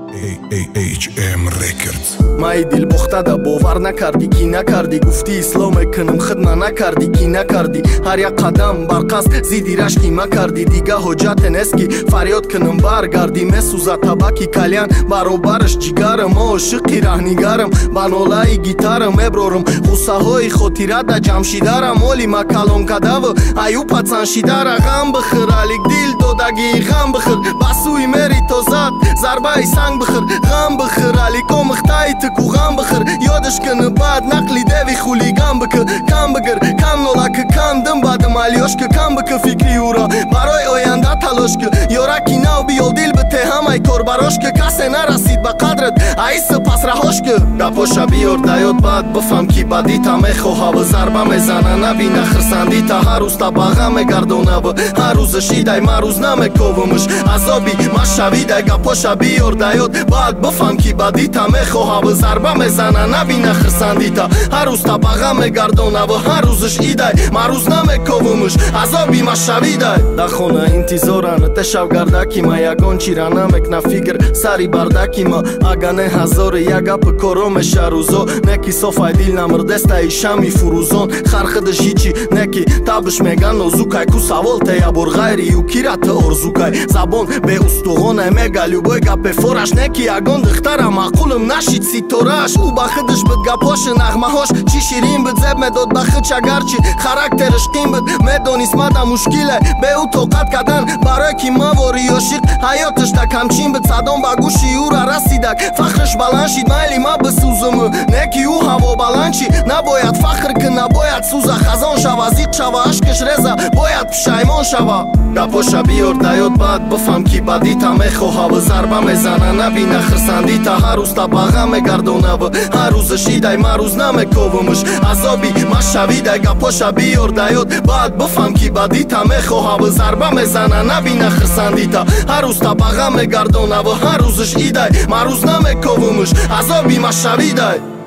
HM Records. مای دل بختادا باور نکردی کی نکردی گفتی اسلام کنم خدمت نکردی کی نکردی هر یک قدم بر قصد زیدی رشکی مکردی دیگه حجت نیست که فریاد کنم برگردی مسوزا تباکی کلیان برابرش جگرم عاشقی رهنگرم بنولای گیتارم ابرورم غصه های خاطره دا جمشیدارم اولی ما کلام کداو ایو پاتسان شیدارا غم بخیر علیک دل دودگی غم بخیر بسوی مری تو زد ضربه سنگ بخیر غم بخیر علیکو مختای تکو غم بخیر یادش کنه بعد نقلی دوی خولی غم بکر کم بگر کم نولا که کم دم بعدم علیوش که کم بکر فکری او را برای آینده تلاش که یارکی نو بیو دل به همه کار براش که کسی نرسید به قدرت ایس پس رهاش که گپاشا بیار دیاد بعد بفهم کی بدی تا میخواه و ضربه میزنه نبینه خرسندی تا هر روز تا باغه میگردونه و هر روز شیده ما روز نمیکومش عذابی ما شویده گپاشا بیار دیاد بعد بفهم کی بدی تا میخواه و ضربه میزنه نبینه خرسندی تا هر روز تا باغه میگردونه و هر روزش ایده ما روز نمیکومش عذابی ما شویده در خونه انتظارن تشو گردکی ما یگان چیره نمیکنه فکر سری بردکی ما اگه هزار یک گپ کارم شروزو نکی صفای دل نمردسته ای شمی فروزان خرخدش هیچی نکی تابش میگن نوزوکای کو سوال تیا بر غیری یو کیرات ارزوکای زبان به استوغانه میگلیو بای گپ فورش نکی اگان دختره معقولم نشید سیتورش او با خودش بد گپاش نغمه هاش چی شیرین بد زب میداد بخدش اگرچی خراکترش قیم بد میدونیست مده مشکله به او توقت کردن برای کی ما واری عاشق حیاتش تا کمچین بد صدام با گوشی او را رسیدک فخرش بلند شید میلی ما بسوزم نکی او هوا بلند چی نباید فخر که نباید سوزه خزان شوه زیق شوه عشقش رزه باید پشیمان شوه گپاشا بیار دیاد بعد بفهم کی بدی تا میخواه و ضربه میزنه نبینه خرسندی تا هر روز تا باغه میگردونه و هر روز شیده ما روز نمیکومش عذابی ما شویده گپاشا بیار دیاد بعد بفهم کی بدی تا میخواه و ضربه میزنه نبینه خرسندی تا هر روز تا باغه میگردونه و هر روزش ایده ما روز نمیکومش عذابی ما شویده